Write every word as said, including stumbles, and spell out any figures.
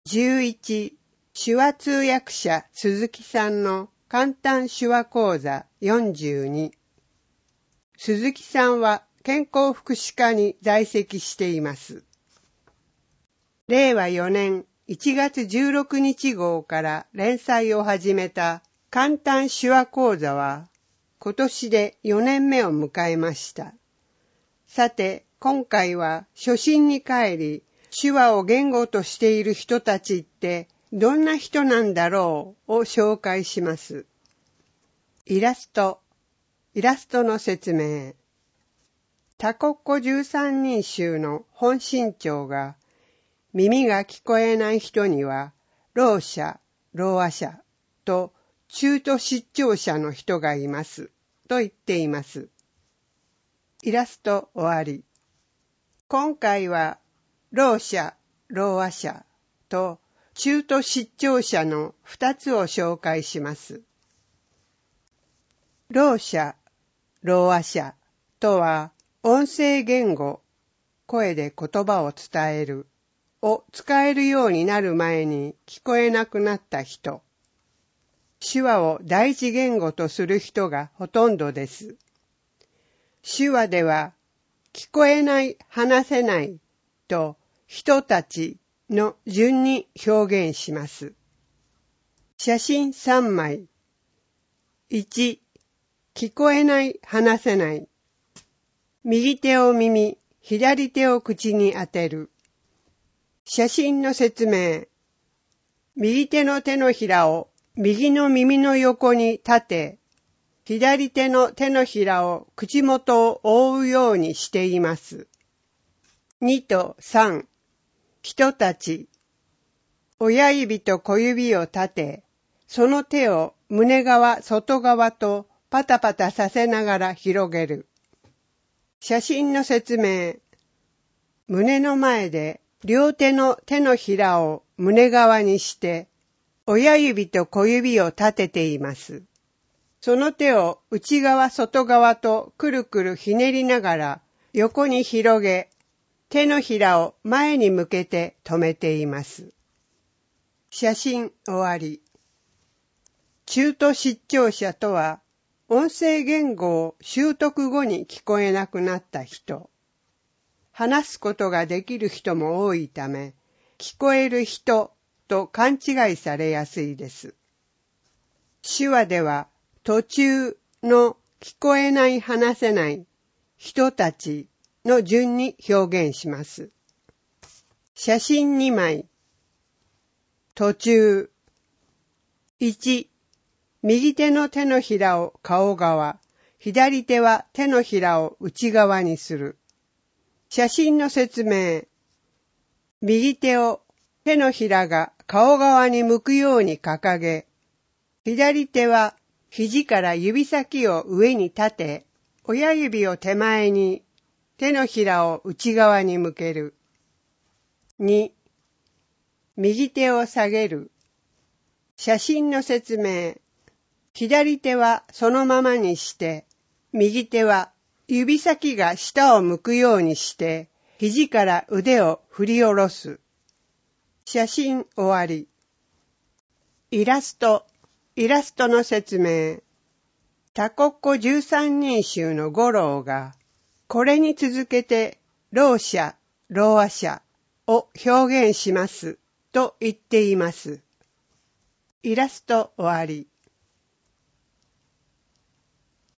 じゅういち手話通訳者鈴木さんの簡単手話講座よんじゅうに。鈴木さんは健康福祉課に在籍しています。れいわよねんいちがつじゅうろくにち号から連載を始めた簡単手話講座は今年でよねんめを迎えました。さて、今回は初心に帰り、手話を言語としている人たちってどんな人なんだろうを紹介します。イラスト、イラストの説明。タコッコじゅうさんにん衆の本身長が耳が聞こえない人には、ろう者、ろうあ者と中途失調者の人がいますと言っています。イラスト終わり。今回はろう者、ろうあ者と中途失調者のふたつを紹介します。ろう者、ろうあ者とは音声言語、声で言葉を伝えるを使えるようになる前に聞こえなくなった人。手話を第一言語とする人がほとんどです。手話では聞こえない、話せないと人たちの順に表現します。写真さんまい。いち、聞こえない、話せない。右手を耳、左手を口に当てる。写真の説明。右手の手のひらを右の耳の横に立て、左手の手のひらを口元を覆うようにしています。にとさん、人たち。親指と小指を立て、その手を胸側、外側とパタパタさせながら広げる。写真の説明。胸の前で両手の手のひらを胸側にして、親指と小指を立てています。その手を内側外側とくるくるひねりながら横に広げ、手のひらを前に向けて止めています。写真終わり。中途失調者とは、音声言語を習得後に聞こえなくなった人。話すことができる人も多いため、聞こえる人と勘違いされやすいです。手話では途中の聞こえない、話せない人たちの順に表現します。写真にまい。途中。いち、右手の手のひらを顔側、左手は手のひらを内側にする。写真の説明。右手を手のひらが顔側に向くように掲げ、左手は肘から指先を上に立て、親指を手前に手のひらを内側に向ける。に、右手を下げる。写真の説明。左手はそのままにして、右手は指先が下を向くようにして、肘から腕を振り下ろす。写真終わり。イラスト、イラストの説明。タコッコじゅうさんにん衆の五郎が、これに続けて、ろう者、ろうあ者を表現しますと言っています。イラスト終わり。